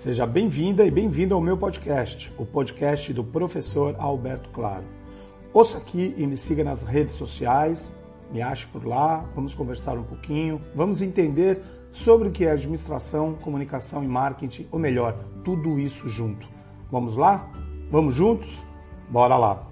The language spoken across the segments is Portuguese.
Seja bem-vinda e bem-vindo ao meu podcast, o podcast do professor Alberto Claro. Ouça aqui e me siga nas redes sociais, me ache por lá, vamos conversar um pouquinho, vamos entender sobre o que é administração, comunicação e marketing, ou melhor, tudo isso junto. Vamos lá? Vamos juntos? Bora lá!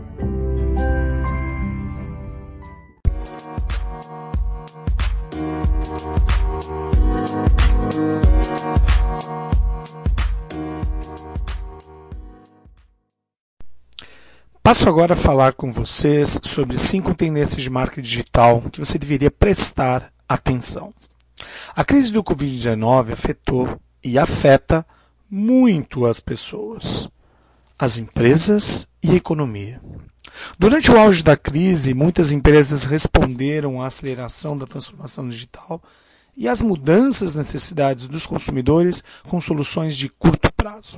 Passo agora a falar com vocês sobre 5 tendências de marketing digital que você deveria prestar atenção. A crise do Covid-19 afetou e afeta muito as pessoas, as empresas e a economia. Durante o auge da crise, muitas empresas responderam à aceleração da transformação digital e às mudanças nas necessidades dos consumidores com soluções de curto prazo.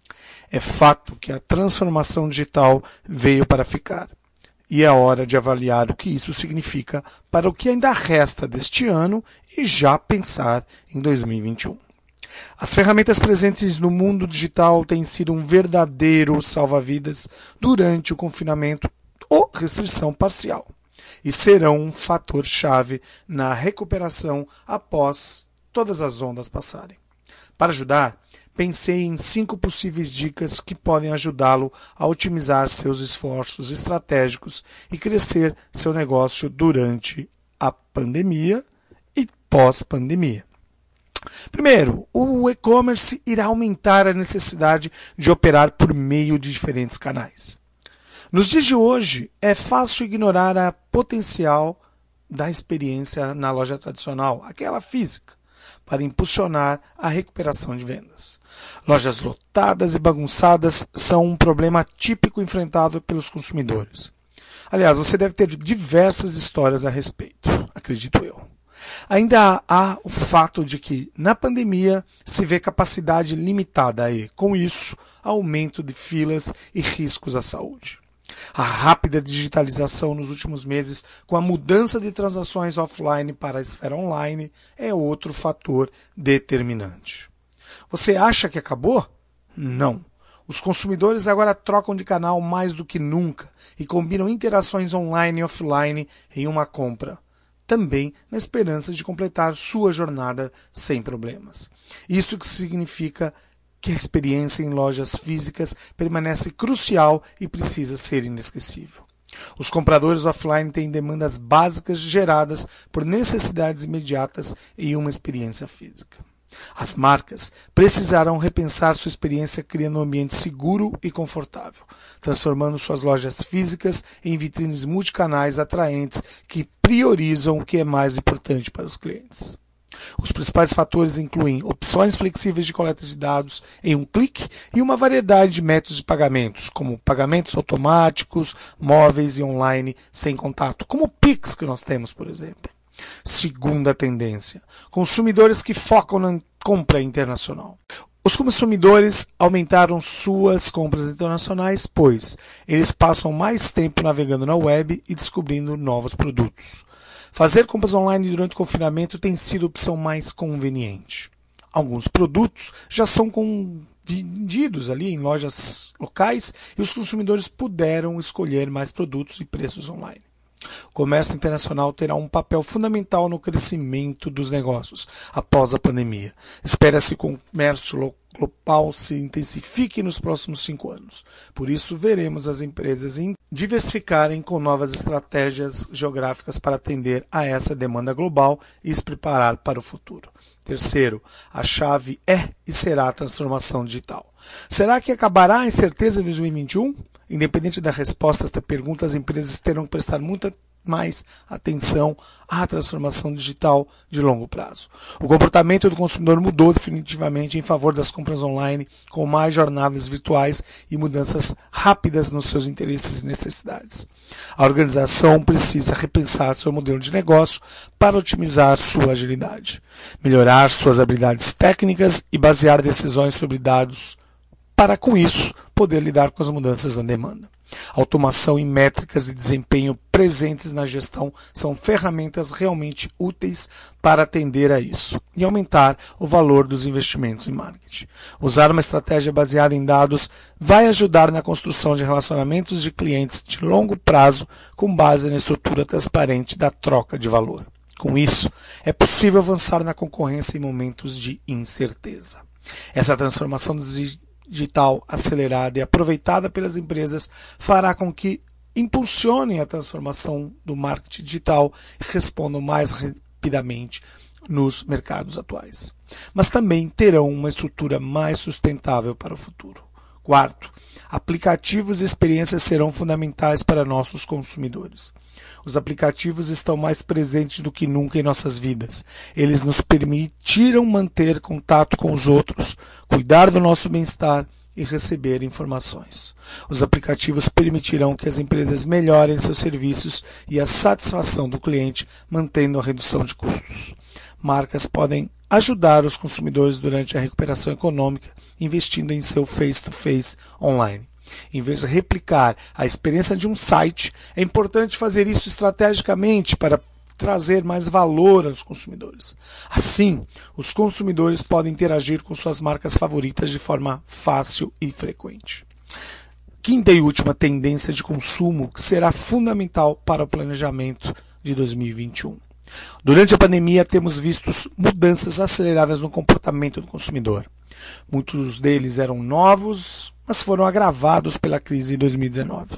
É fato que a transformação digital veio para ficar. E é hora de avaliar o que isso significa para o que ainda resta deste ano e já pensar em 2021. As ferramentas presentes no mundo digital têm sido um verdadeiro salva-vidas durante o confinamento ou restrição parcial e serão um fator-chave na recuperação após todas as ondas passarem. Para ajudar, pensei em 5 possíveis dicas que podem ajudá-lo a otimizar seus esforços estratégicos e crescer seu negócio durante a pandemia e pós-pandemia. Primeiro, o e-commerce irá aumentar a necessidade de operar por meio de diferentes canais. Nos dias de hoje, é fácil ignorar a potencial da experiência na loja tradicional, aquela física, para impulsionar a recuperação de vendas. Lojas lotadas e bagunçadas são um problema típico enfrentado pelos consumidores. Aliás, você deve ter diversas histórias a respeito, acredito eu. Ainda há o fato de que, na pandemia, se vê capacidade limitada e, com isso, aumento de filas e riscos à saúde. A rápida digitalização nos últimos meses, com a mudança de transações offline para a esfera online, é outro fator determinante. Você acha que acabou? Não. Os consumidores agora trocam de canal mais do que nunca e combinam interações online e offline em uma compra, também na esperança de completar sua jornada sem problemas. Isso que significa que a experiência em lojas físicas permanece crucial e precisa ser inesquecível. Os compradores offline têm demandas básicas geradas por necessidades imediatas em uma experiência física. As marcas precisarão repensar sua experiência criando um ambiente seguro e confortável, transformando suas lojas físicas em vitrines multicanais atraentes que priorizam o que é mais importante para os clientes. Os principais fatores incluem opções flexíveis de coleta de dados em um clique e uma variedade de métodos de pagamentos, como pagamentos automáticos, móveis e online sem contato, como o Pix que nós temos, por exemplo. Segunda tendência, consumidores que focam na compra internacional. Os consumidores aumentaram suas compras internacionais, pois eles passam mais tempo navegando na web e descobrindo novos produtos. Fazer compras online durante o confinamento tem sido a opção mais conveniente. Alguns produtos já são vendidos ali em lojas locais e os consumidores puderam escolher mais produtos e preços online. O comércio internacional terá um papel fundamental no crescimento dos negócios após a pandemia. Espera-se que o comércio global se intensifique nos próximos 5 anos. Por isso, veremos as empresas diversificarem com novas estratégias geográficas para atender a essa demanda global e se preparar para o futuro. Terceiro, a chave é e será a transformação digital. Será que acabará a incerteza em 2021? Independente da resposta a esta pergunta, as empresas terão que prestar muita mais atenção à transformação digital de longo prazo. O comportamento do consumidor mudou definitivamente em favor das compras online, com mais jornadas virtuais e mudanças rápidas nos seus interesses e necessidades. A organização precisa repensar seu modelo de negócio para otimizar sua agilidade, melhorar suas habilidades técnicas e basear decisões sobre dados para, com isso, poder lidar com as mudanças na demanda. Automação e métricas de desempenho presentes na gestão são ferramentas realmente úteis para atender a isso e aumentar o valor dos investimentos em marketing. Usar uma estratégia baseada em dados vai ajudar na construção de relacionamentos de clientes de longo prazo com base na estrutura transparente da troca de valor. Com isso, é possível avançar na concorrência em momentos de incerteza. Essa transformação digital acelerada e aproveitada pelas empresas fará com que impulsionem a transformação do marketing digital e respondam mais rapidamente nos mercados atuais. Mas também terão uma estrutura mais sustentável para o futuro. Quarto, aplicativos e experiências serão fundamentais para nossos consumidores. Os aplicativos estão mais presentes do que nunca em nossas vidas. Eles nos permitiram manter contato com os outros, cuidar do nosso bem-estar e receber informações. Os aplicativos permitirão que as empresas melhorem seus serviços e a satisfação do cliente, mantendo a redução de custos. Marcas podem ajudar os consumidores durante a recuperação econômica, investindo em seu face-to-face online. Em vez de replicar a experiência de um site, é importante fazer isso estrategicamente para trazer mais valor aos consumidores. Assim, os consumidores podem interagir com suas marcas favoritas de forma fácil e frequente. Quinta e última tendência de consumo que será fundamental para o planejamento de 2021. Durante a pandemia, temos visto mudanças aceleradas no comportamento do consumidor. Muitos deles eram novos, mas foram agravados pela crise de 2019.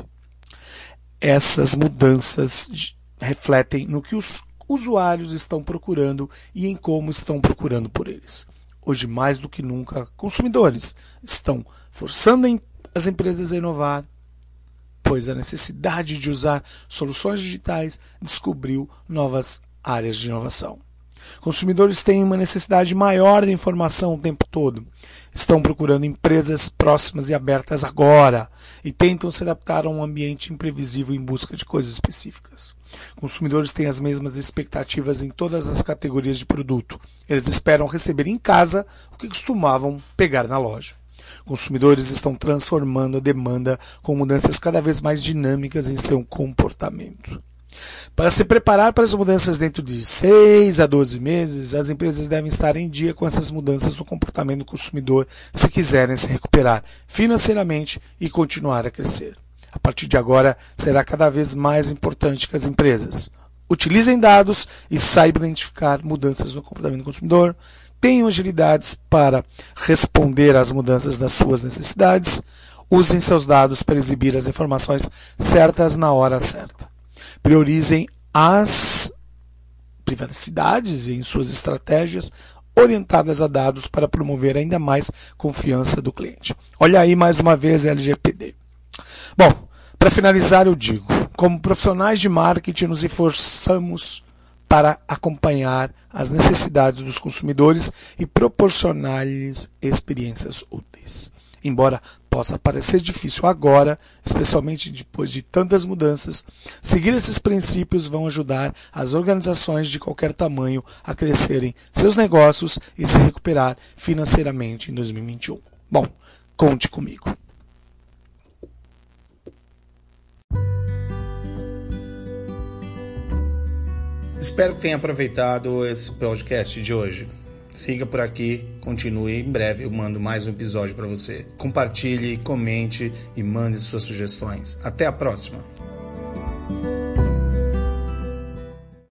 Essas mudanças refletem no que os usuários estão procurando e em como estão procurando por eles. Hoje, mais do que nunca, consumidores estão forçando as empresas a inovar, pois a necessidade de usar soluções digitais descobriu novas áreas de inovação. Consumidores têm uma necessidade maior de informação o tempo todo. Estão procurando empresas próximas e abertas agora e tentam se adaptar a um ambiente imprevisível em busca de coisas específicas. Consumidores têm as mesmas expectativas em todas as categorias de produto. Eles esperam receber em casa o que costumavam pegar na loja. Consumidores estão transformando a demanda com mudanças cada vez mais dinâmicas em seu comportamento. Para se preparar para as mudanças dentro de 6 a 12 meses, as empresas devem estar em dia com essas mudanças no comportamento do consumidor se quiserem se recuperar financeiramente e continuar a crescer. A partir de agora, será cada vez mais importante que as empresas utilizem dados e saibam identificar mudanças no comportamento do consumidor, tenham agilidades para responder às mudanças das suas necessidades, usem seus dados para exibir as informações certas na hora certa. Priorizem as privacidades em suas estratégias orientadas a dados para promover ainda mais confiança do cliente. Olha aí mais uma vez a LGPD. Bom, para finalizar eu digo, como profissionais de marketing nos esforçamos para acompanhar as necessidades dos consumidores e proporcionar-lhes experiências úteis. Embora possa parecer difícil agora, especialmente depois de tantas mudanças, seguir esses princípios vão ajudar as organizações de qualquer tamanho a crescerem seus negócios e se recuperar financeiramente em 2021. Bom, conte comigo. Espero que tenha aproveitado esse podcast de hoje. Siga por aqui, continue. Em breve eu mando mais um episódio para você. Compartilhe, comente e mande suas sugestões. Até a próxima!